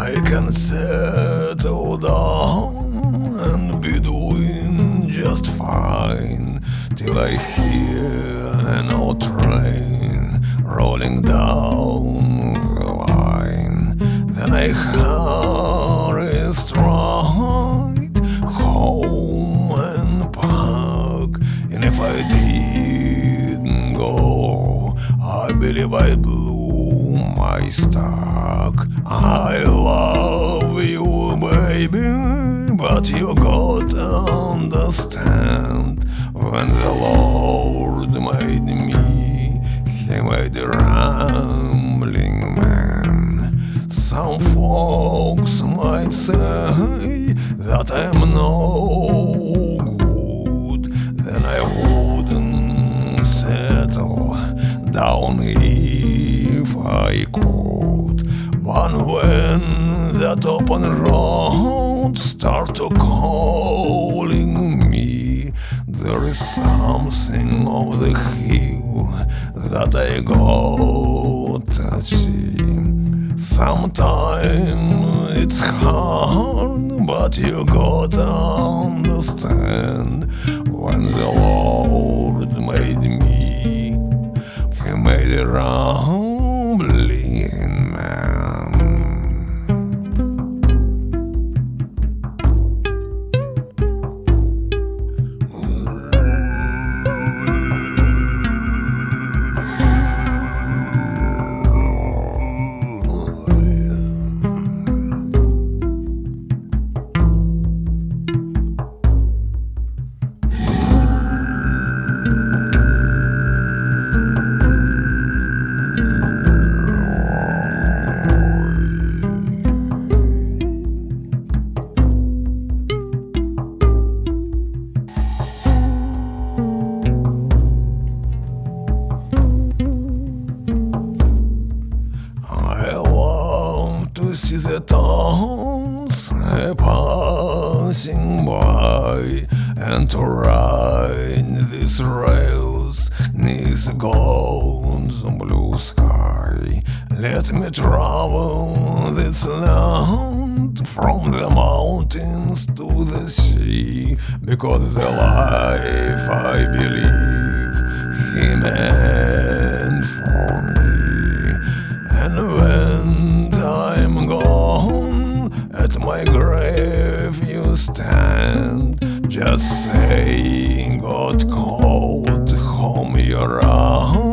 I can settle down and be doing just fine till I hear an old train rolling down the line. Then I hurry straight home and park. And if I didn't go, I believe I blew my stock. I love you, baby, but you gotta understand, when the Lord made me, He made a rambling man. Some folks might say that I'm no good, then I wouldn't settle down if I could. But when that open road start to calling me, there is something of the hill that I gotta see. Sometimes it's hard, but you gotta understand, when the Lord made me, He made a rambling man. To see the towns passing by, and to ride these rails neath the golden blue sky. Let me travel this land from the mountains to the sea, because the life I believe He meant for me. And when I'm gone, at my grave you stand, just saying, God called home your own.